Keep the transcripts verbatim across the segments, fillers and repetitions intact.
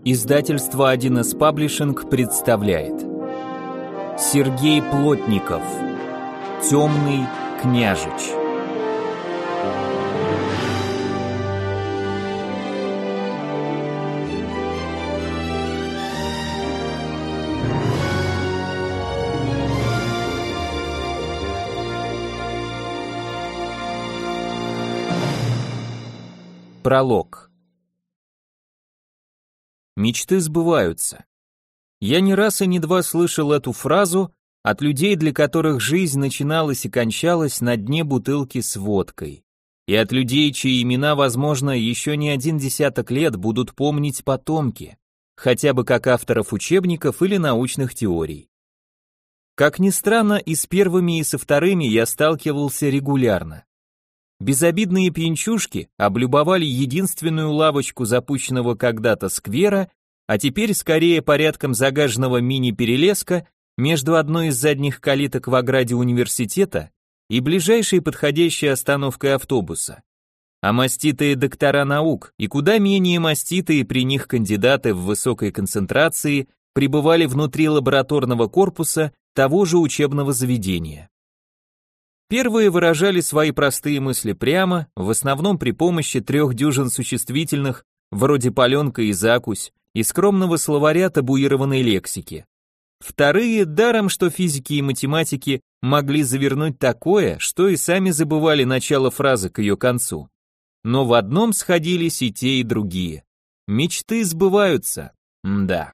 Издательство один эс Паблишинг представляет Сергей Плотников «Темный княжич». Пролог. Мечты сбываются. Я не раз и не два слышал эту фразу от людей, для которых жизнь начиналась и кончалась на дне бутылки с водкой. И от людей, чьи имена, возможно, еще не один десяток лет будут помнить потомки, хотя бы как авторов учебников или научных теорий. Как ни странно, и с первыми, и со вторыми я сталкивался регулярно. Безобидные пьянчушки облюбовали единственную лавочку запущенного когда-то сквера, а теперь скорее порядком загаженного мини-перелеска между одной из задних калиток в ограде университета и ближайшей подходящей остановкой автобуса. А маститые доктора наук и куда менее маститые при них кандидаты в высокой концентрации пребывали внутри лабораторного корпуса того же учебного заведения. Первые выражали свои простые мысли прямо, в основном при помощи трех дюжин существительных, вроде паленка и закусь, и скромного словаря табуированной лексики. Вторые, даром что физики и математики могли завернуть такое, что и сами забывали начало фразы к ее концу. Но в одном сходились и те, и другие. Мечты сбываются. Мда.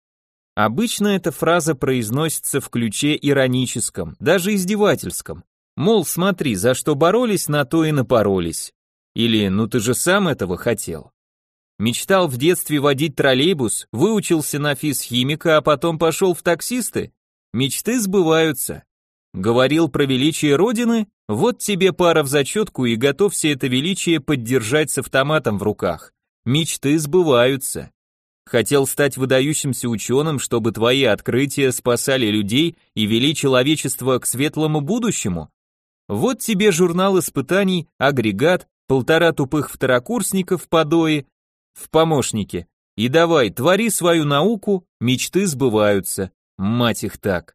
Обычно эта фраза произносится в ключе ироническом, даже издевательском. Мол, смотри, за что боролись, на то и напоролись. Или, ну ты же сам этого хотел. Мечтал в детстве водить троллейбус, выучился на физхимика, а потом пошел в таксисты. Мечты сбываются. Говорил про величие Родины, вот тебе пара в зачетку и готовься это величие поддержать с автоматом в руках. Мечты сбываются. Хотел стать выдающимся ученым, чтобы твои открытия спасали людей и вели человечество к светлому будущему. Вот тебе журнал испытаний, агрегат, полтора тупых второкурсников по ДОИ в помощнике. И давай, твори свою науку, мечты сбываются. Мать их так.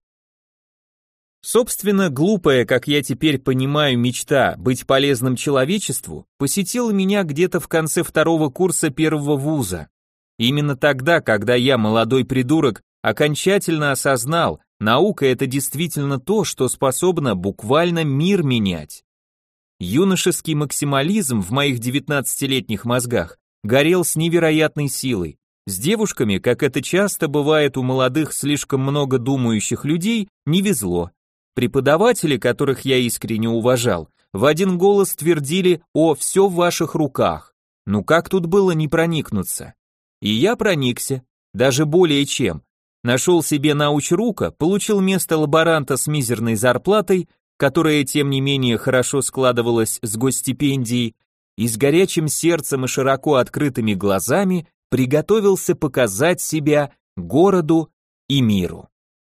Собственно, глупая, как я теперь понимаю, мечта быть полезным человечеству посетила меня где-то в конце второго курса первого вуза. Именно тогда, когда я, молодой придурок, окончательно осознал, наука — это действительно то, что способно буквально мир менять. Юношеский максимализм в моих девятнадцатилетних мозгах горел с невероятной силой. С девушками, как это часто бывает у молодых слишком много думающих людей, не везло. Преподаватели, которых я искренне уважал, в один голос твердили: «О, все в ваших руках». Ну как тут было не проникнуться? И я проникся, даже более чем. Нашел себе научрука, получил место лаборанта с мизерной зарплатой, которая, тем не менее, хорошо складывалась с госстипендией, и с горячим сердцем и широко открытыми глазами приготовился показать себя городу и миру.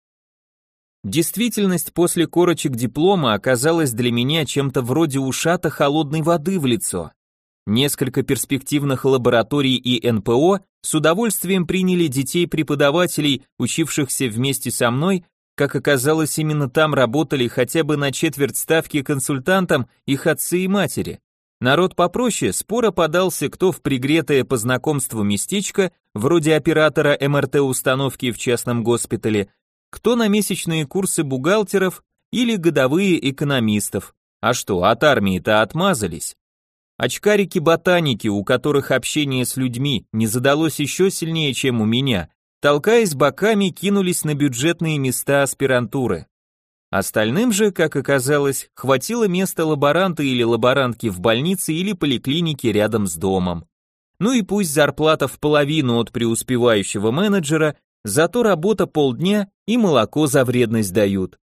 Действительность после корочек диплома оказалась для меня чем-то вроде ушата холодной воды в лицо. Несколько перспективных лабораторий и эн пэ о с удовольствием приняли детей преподавателей, учившихся вместе со мной, как оказалось, именно там работали хотя бы на четверть ставки консультантам их отцы и матери. Народ попроще споро подался кто в пригретое по знакомству местечко, вроде оператора эм эр тэ-установки в частном госпитале, кто на месячные курсы бухгалтеров или годовые экономистов. А что, от армии-то отмазались. Очкарики-ботаники, у которых общение с людьми не задалось еще сильнее, чем у меня, толкаясь боками, кинулись на бюджетные места аспирантуры. Остальным же, как оказалось, хватило места лаборанта или лаборантки в больнице или поликлинике рядом с домом. Ну и пусть зарплата в половину от преуспевающего менеджера, зато работа полдня и молоко за вредность дают.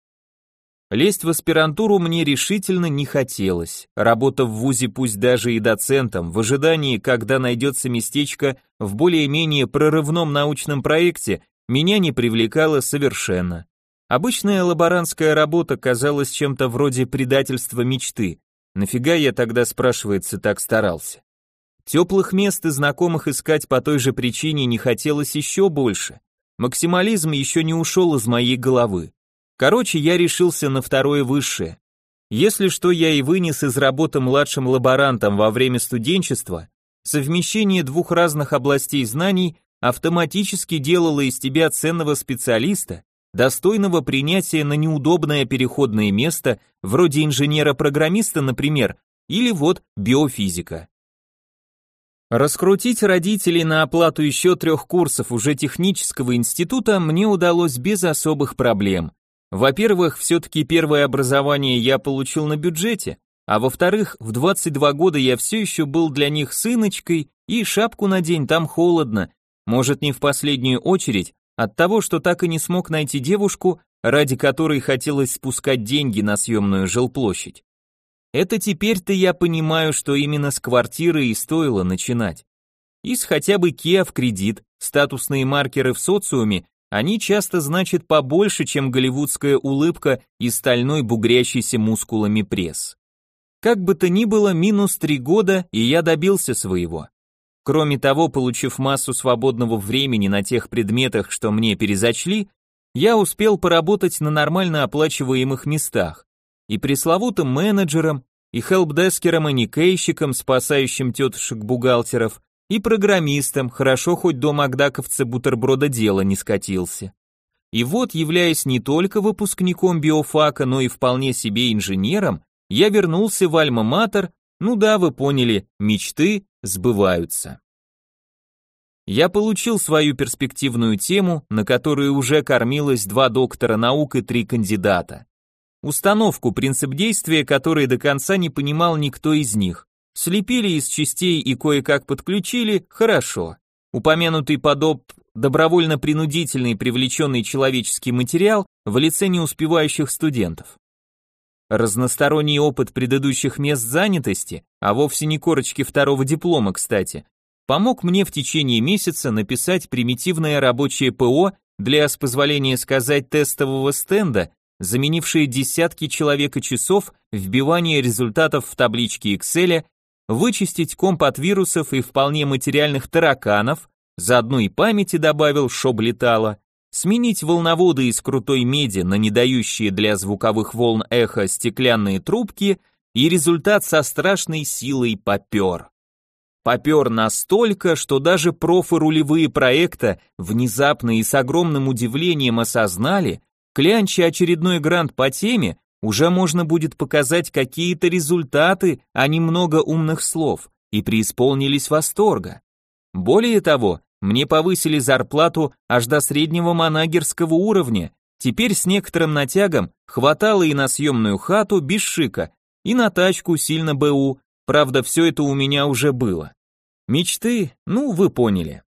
Лезть в аспирантуру мне решительно не хотелось. Работа в вузе, пусть даже и доцентом, в ожидании, когда найдется местечко в более-менее прорывном научном проекте, меня не привлекала совершенно. Обычная лаборантская работа казалась чем-то вроде предательства мечты. Нафига я тогда, спрашивается, так старался? Теплых мест и знакомых искать по той же причине не хотелось еще больше. Максимализм еще не ушел из моей головы. Короче, я решился на второе высшее. Если что я и вынес из работы младшим лаборантом во время студенчества, совмещение двух разных областей знаний автоматически делало из тебя ценного специалиста, достойного принятия на неудобное переходное место, вроде инженера-программиста, например, или вот биофизика. Раскрутить родителей на оплату еще трех курсов уже технического института мне удалось без особых проблем. Во-первых, все-таки первое образование я получил на бюджете, а во-вторых, в двадцать два года я все еще был для них сыночкой, и шапку надень, там холодно, может не в последнюю очередь, от того, что так и не смог найти девушку, ради которой хотелось спускать деньги на съемную жилплощадь. Это теперь-то я понимаю, что именно с квартиры и стоило начинать. И с хотя бы Kia в кредит, статусные маркеры в социуме, они часто значат побольше, чем голливудская улыбка и стальной бугрящийся мускулами пресс. Как бы то ни было, минус три года, и я добился своего. Кроме того, получив массу свободного времени на тех предметах, что мне перезачли, я успел поработать на нормально оплачиваемых местах. И пресловутым менеджером, и хелпдескером, и никейщиком, спасающим тетушек-бухгалтеров, и программистом, хорошо хоть до макдаковца бутерброда дело не скатился. И вот, являясь не только выпускником биофака, но и вполне себе инженером, я вернулся в альма-матер, ну да, вы поняли, мечты сбываются. Я получил свою перспективную тему, на которую уже кормилось два доктора наук и три кандидата. Установку, принцип действия, который до конца не понимал никто из них. Слепили из частей и кое-как подключили, хорошо. Упомянутый подоб добровольно-принудительный привлеченный человеческий материал в лице неуспевающих студентов. Разносторонний опыт предыдущих мест занятости, а вовсе не корочки второго диплома, кстати, помог мне в течение месяца написать примитивное рабочее ПО для, с позволения сказать, тестового стенда, заменившие десятки человека-часов вбивания результатов в таблички Excel, вычистить комп от вирусов и вполне материальных тараканов, заодно и памяти добавил, чтоб летало, сменить волноводы из крутой меди на не дающие для звуковых волн эхо стеклянные трубки, и результат со страшной силой попер. Попер настолько, что даже профы рулевые проекта внезапно и с огромным удивлением осознали, клянча очередной грант по теме, уже можно будет показать какие-то результаты, а не много умных слов, и преисполнились восторга. Более того, мне повысили зарплату аж до среднего манагерского уровня, теперь с некоторым натягом хватало и на съемную хату без шика, и на тачку сильно БУ, правда все это у меня уже было. Мечты, ну вы поняли.